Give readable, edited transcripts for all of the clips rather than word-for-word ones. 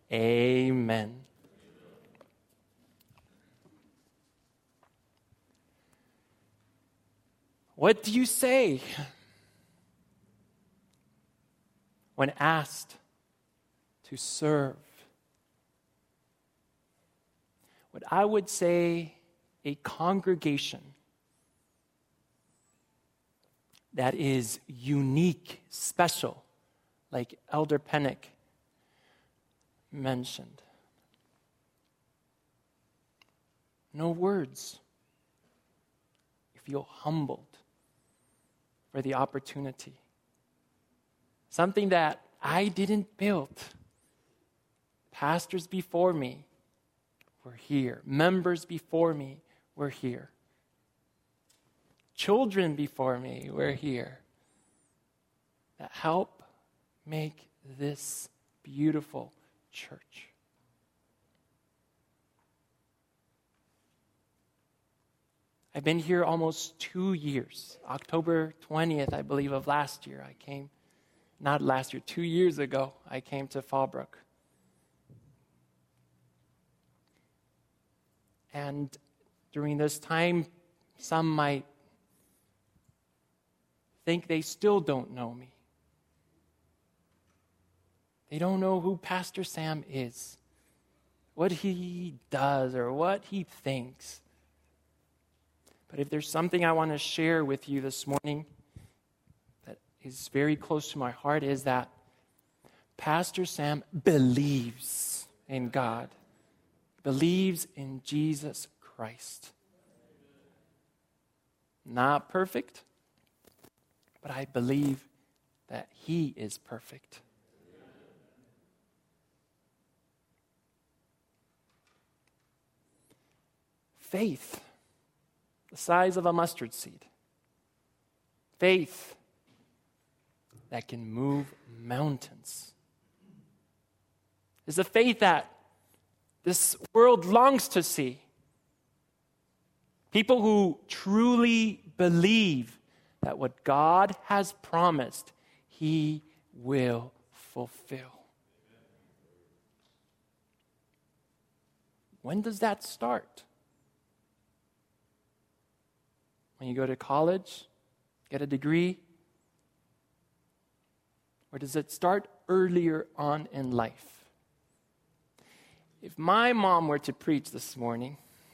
Amen. What do you say when asked to serve? What I would say, a congregation that is unique, special, like Elder Pennick mentioned. No words. You feel humbled for the opportunity. Something that I didn't build. Pastors before me were here. Members before me were here. Children before me were here. That help make this beautiful church. I've been here almost 2 years. October 20th, I believe, of last year, I came. Not last year, 2 years ago, I came to Fallbrook. And during this time, some might think they still don't know me. They don't know who Pastor Sam is, what he does, or what he thinks. But if there's something I want to share with you this morning that is very close to my heart, is that Pastor Sam believes in God, believes in Jesus Christ. Not perfect, but I believe that he is perfect. Faith, the size of a mustard seed. Faith that can move mountains. Is a faith that this world longs to see. People who truly believe that what God has promised, he will fulfill. When does that start? When you go to college, get a degree? Or does it start earlier on in life? If my mom were to preach this morning,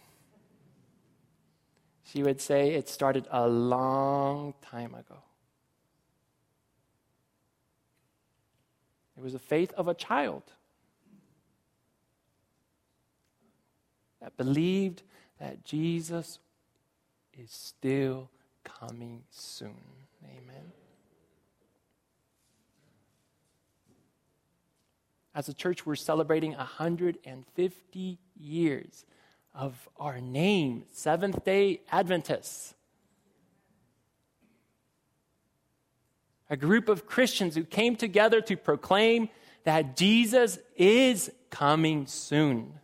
she would say it started a long time ago. It was the faith of a child that believed that Jesus is still coming soon. Amen. As a church, we're celebrating 150 years of our name, Seventh-day Adventists. A group of Christians who came together to proclaim that Jesus is coming soon.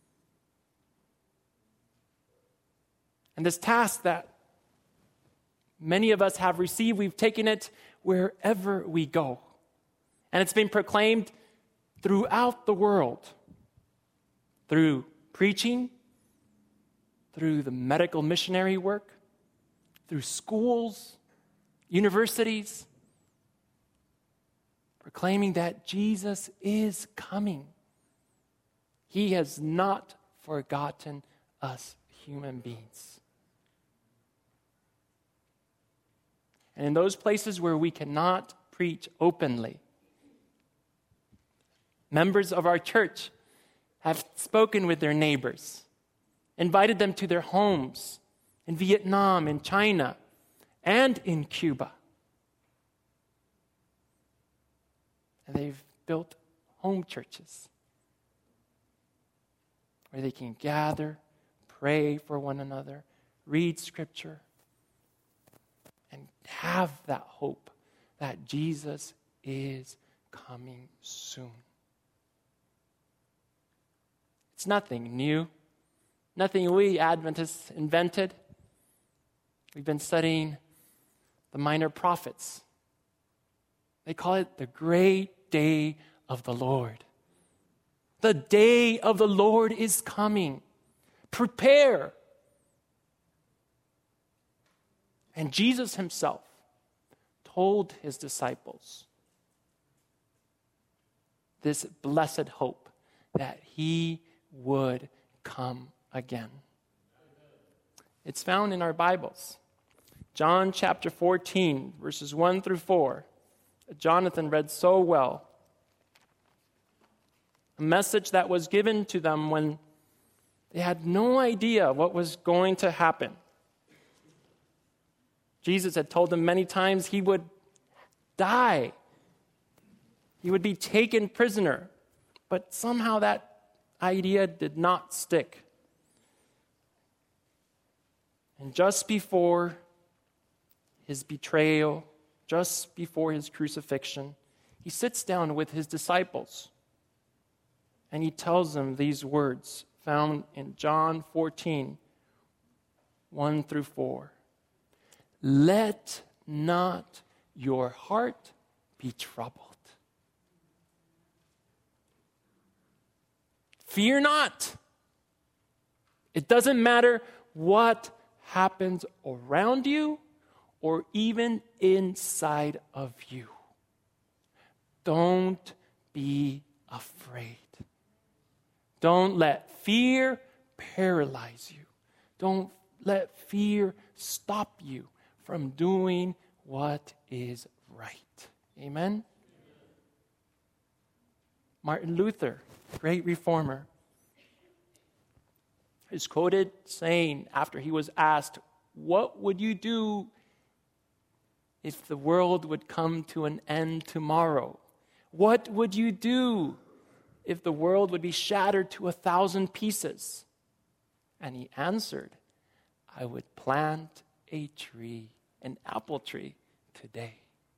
And this task that many of us have received, we've taken it wherever we go. And it's been proclaimed throughout the world, through preaching, through the medical missionary work, through schools, universities, proclaiming that Jesus is coming. He has not forgotten us human beings. And in those places where we cannot preach openly, members of our church have spoken with their neighbors, invited them to their homes in Vietnam, in China, and in Cuba. And they've built home churches where they can gather, pray for one another, read Scripture, and have that hope that Jesus is coming soon. It's nothing new, nothing we Adventists invented. We've been studying the minor prophets. They call it the great day of the Lord. The day of the Lord is coming. Prepare. And Jesus himself told his disciples this blessed hope that he would come again. It's found in our Bibles. John chapter 14, verses 1 through 4. Jonathan read so well. A message that was given to them when they had no idea what was going to happen. Jesus had told them many times he would die. He would be taken prisoner. But somehow that idea did not stick. And just before his betrayal, just before his crucifixion, he sits down with his disciples. And he tells them these words found in John 14, 1 through 4. Let not your heart be troubled. Fear not. It doesn't matter what happens around you or even inside of you. Don't be afraid. Don't let fear paralyze you. Don't let fear stop you from doing what is right. Amen? Martin Luther, great reformer, is quoted saying after he was asked, what would you do if the world would come to an end tomorrow? What would you do if the world would be shattered to 1,000 pieces? And he answered, I would plant a tree, an apple tree, today.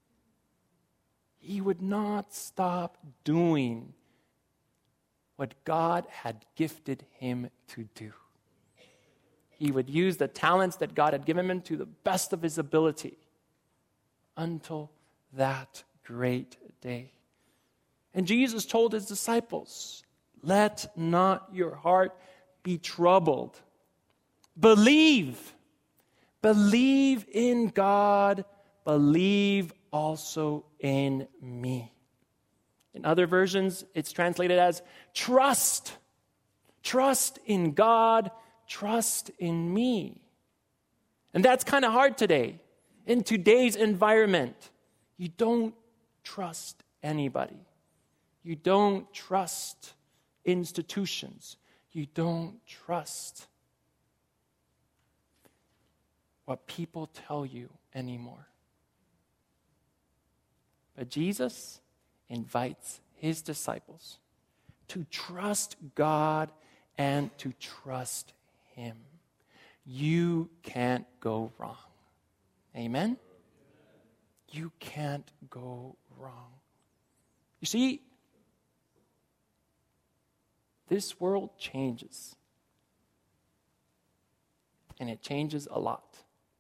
He would not stop doing what God had gifted him to do. He would use the talents that God had given him to the best of his ability until that great day. And Jesus told his disciples, let not your heart be troubled. Believe. Believe in God. Believe also in me. In other versions, it's translated as trust. Trust in God. Trust in me. And that's kind of hard today. In today's environment, you don't trust anybody. You don't trust institutions. You don't trust what people tell you anymore. But Jesus invites his disciples to trust God and to trust him. You can't go wrong. Amen? You can't go wrong. You see, this world changes. And it changes a lot.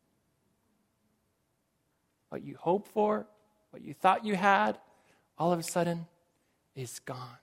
What you hoped for, what you thought you had, all of a sudden is gone.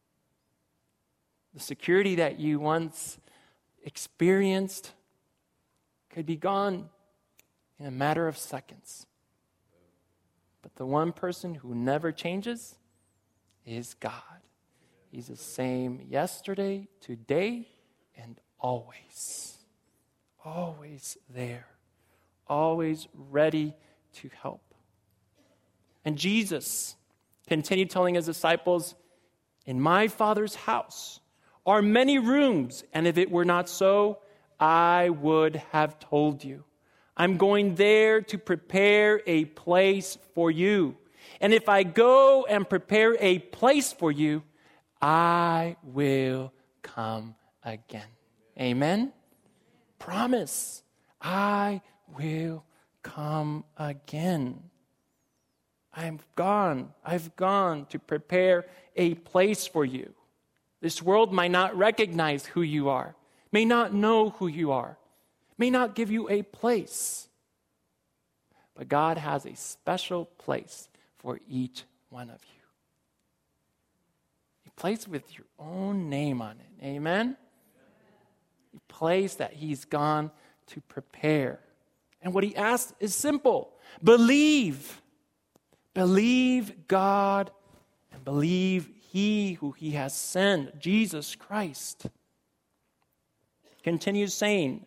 The security that you once experienced could be gone in a matter of seconds. But the one person who never changes is God. He's the same yesterday, today, and always. Always there. Always ready to help. And Jesus continued telling his disciples, in my Father's house are many rooms, and if it were not so, I would have told you. I'm going there to prepare a place for you. And if I go and prepare a place for you, I will come again. Amen? Promise. I will come again. I've gone to prepare a place for you. This world might not recognize who you are, may not know who you are, may not give you a place. But God has a special place for each one of you. A place with your own name on it. Amen? A place that he's gone to prepare. And what he asks is simple. Believe. Believe God and believe he who he has sent, Jesus Christ. Continues saying,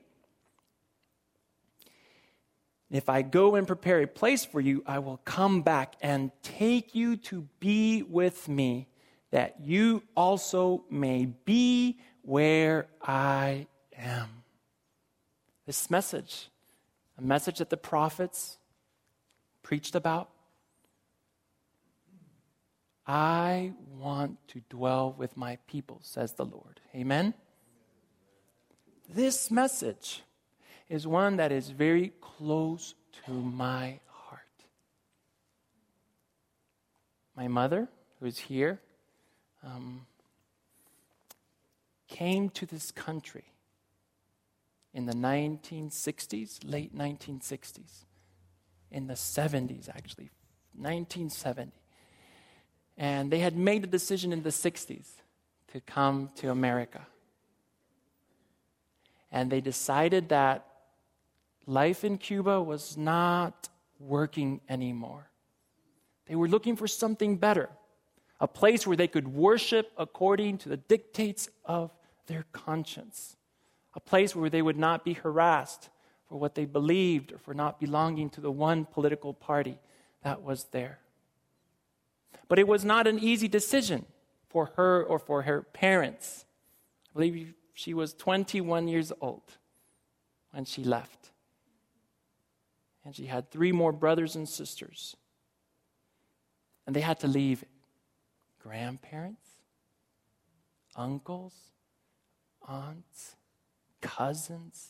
if I go and prepare a place for you, I will come back and take you to be with me, that you also may be where I am. This message, a message that the prophets preached about. I want to dwell with my people, says the Lord. Amen? This message is one that is very close to my heart. My mother, who is here, came to this country in the 1960s, late 1960s, in the 70s actually, 1970. And they had made a decision in the 60s to come to America. And they decided that life in Cuba was not working anymore. They were looking for something better, a place where they could worship according to the dictates of their conscience, a place where they would not be harassed for what they believed or for not belonging to the one political party that was there. But it was not an easy decision for her or for her parents. I believe she was 21 years old when she left. And she had 3 more brothers and sisters. And they had to leave grandparents, uncles, aunts, cousins,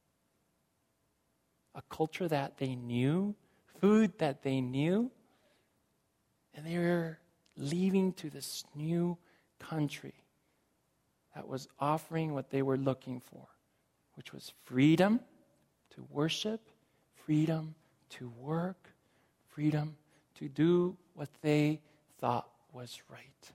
a culture that they knew, food that they knew. And they were leaving to this new country that was offering what they were looking for, which was freedom to worship, freedom to work, freedom to do what they thought was right.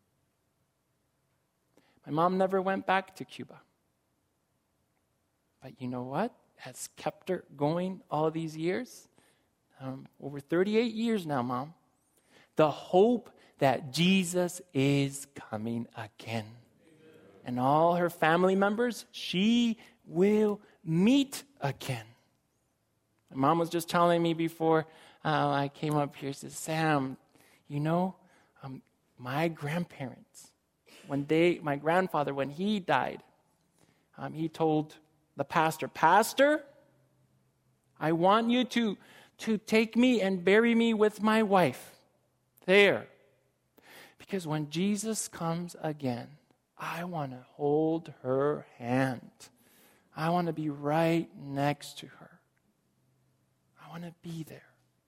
My mom never went back to Cuba. But you know what has kept her going all these years? Over 38 years now, Mom. The hope that Jesus is coming again. And all her family members, she will meet again. My mom was just telling me before I came up here, she says, Sam, you know, my grandparents, my grandfather, when he died, he told the pastor, I want you to take me and bury me with my wife there. Because when Jesus comes again, I want to hold her hand. I want to be right next to her. I want to be there.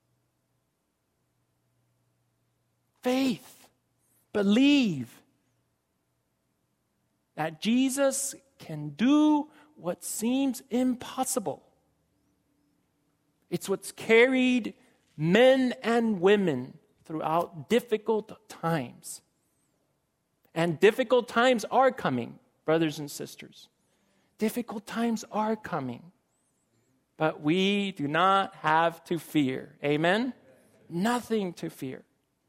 Faith. Believe that Jesus can do what seems impossible. It's what's carried men and women throughout difficult times. And difficult times are coming, brothers and sisters. Difficult times are coming. But we do not have to fear. Amen? Nothing to fear.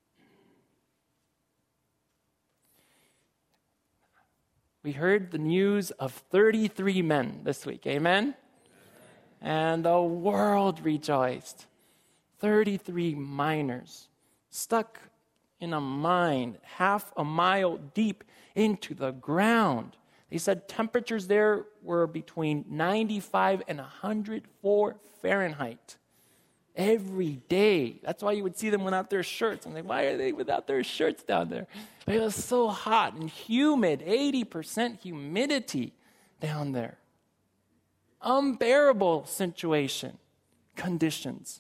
We heard the news of 33 men this week. Amen? And the world rejoiced. 33 miners stuck in a mine half a mile deep into the ground. They said temperatures there were between 95 and 104 Fahrenheit every day. That's why you would see them without their shirts. I'm like, why are they without their shirts down there? But it was so hot and humid, 80% humidity down there. Unbearable conditions.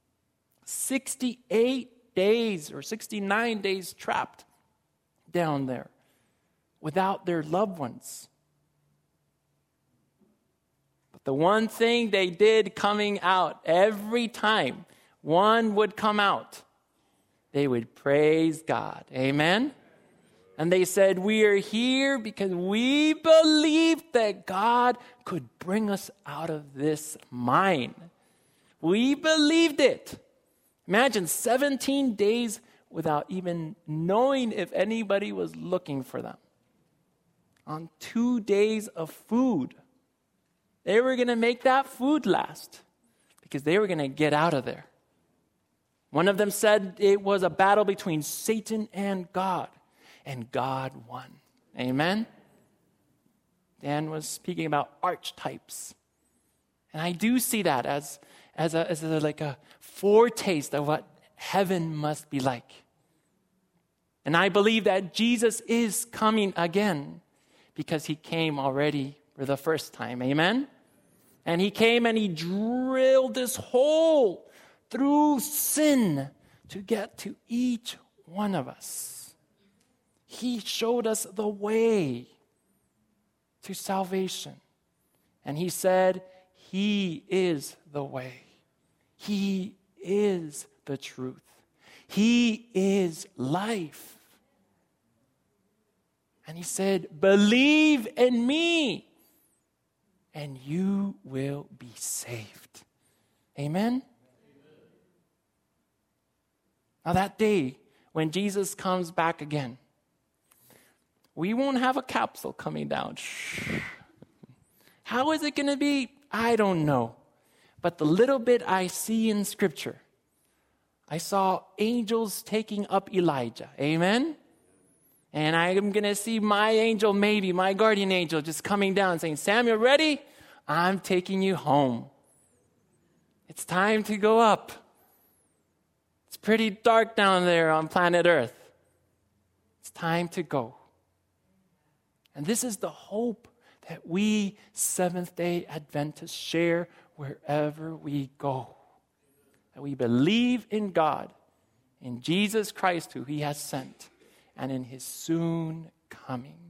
68 days or 69 days trapped down there without their loved ones. But the one thing they did coming out, every time one would come out, they would praise God. Amen? And they said, we are here because we believed that God could bring us out of this mine. We believed it. Imagine 17 days without even knowing if anybody was looking for them. On 2 days of food. They were going to make that food last because they were going to get out of there. One of them said it was a battle between Satan and God God won. Amen? Dan was speaking about archetypes. And I do see that as a foretaste of what heaven must be like. And I believe that Jesus is coming again because he came already for the first time. Amen? And he came and he drilled this hole through sin to get to each one of us. He showed us the way to salvation. And he said, he is the way. He is the truth. He is life. And he said, believe in me, and you will be saved. Amen? Now that day, when Jesus comes back again, we won't have a capsule coming down. How is it going to be? I don't know. But the little bit I see in Scripture, I saw angels taking up Elijah. Amen? And I'm going to see my angel, maybe, my guardian angel, just coming down saying, Samuel, ready? I'm taking you home. It's time to go up. It's pretty dark down there on planet Earth. It's time to go. And this is the hope that we Seventh-day Adventists share wherever we go. That we believe in God, in Jesus Christ who he has sent, and in his soon coming.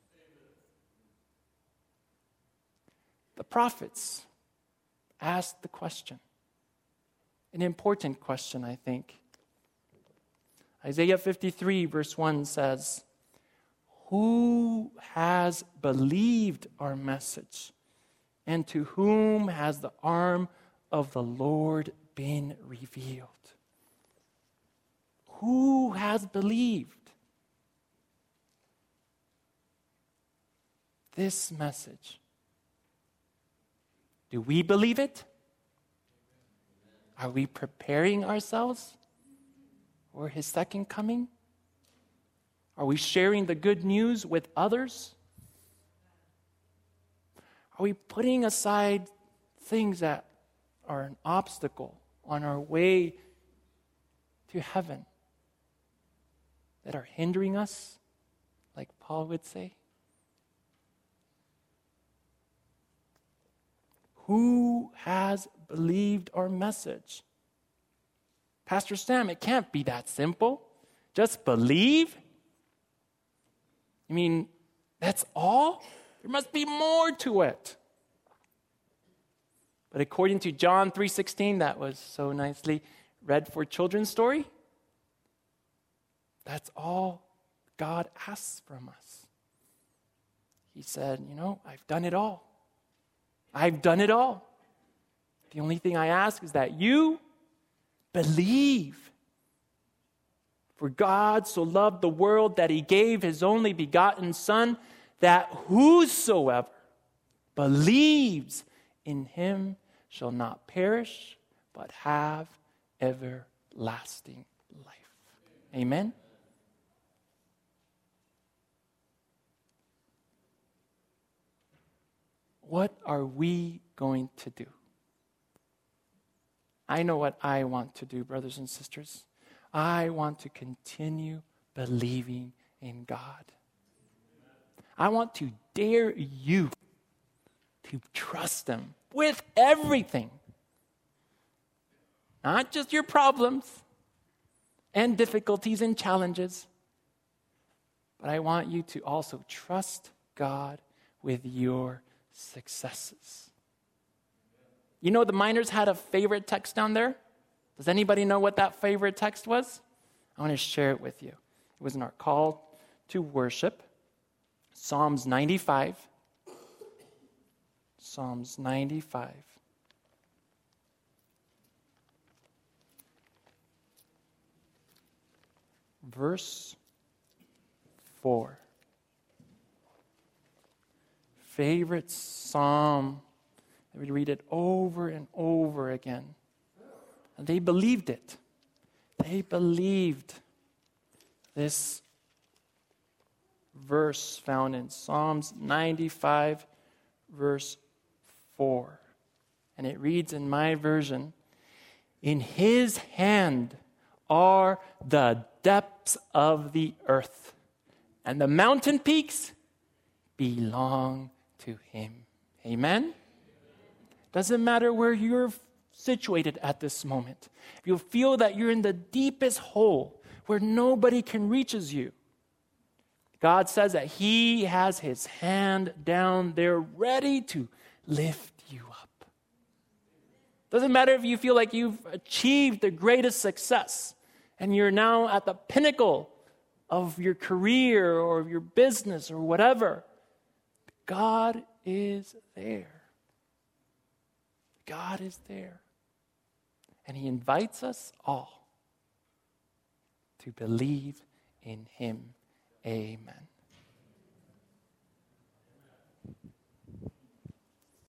The prophets asked the question, an important question, I think. Isaiah 53 verse 1 says, who has believed our message? And to whom has the arm of the Lord been revealed? Who has believed this message? Do we believe it? Are we preparing ourselves for his second coming? Are we sharing the good news with others? Are we putting aside things that are an obstacle on our way to heaven that are hindering us, like Paul would say? Who has believed our message? Pastor Sam, it can't be that simple. Just believe? You mean, that's all? There must be more to it. But according to John 3:16, that was so nicely read for children's story, that's all God asks from us. He said, I've done it all. I've done it all. The only thing I ask is that you believe. For God so loved the world that he gave his only begotten Son, that whosoever believes in him shall not perish, but have everlasting life. Amen? What are we going to do? I know what I want to do, brothers and sisters. I want to continue believing in God. I want to dare you to trust him with everything. Not just your problems and difficulties and challenges, but I want you to also trust God with your successes. The miners had a favorite text down there. Does anybody know what that favorite text was? I want to share it with you. It was in our call to worship. Psalms 95. Psalms 95. Verse 4. Favorite psalm. We read it over and over again. And they believed it. They believed this verse found in Psalms 95, verse 4. And it reads in my version, "In his hand are the depths of the earth, and the mountain peaks belong to him." Amen? Doesn't matter where you're situated at this moment. If you feel that you're in the deepest hole where nobody can reach you, God says that he has his hand down there ready to lift you up. Doesn't matter if you feel like you've achieved the greatest success and you're now at the pinnacle of your career or your business or whatever. God is there. God is there. And he invites us all to believe in him. Amen.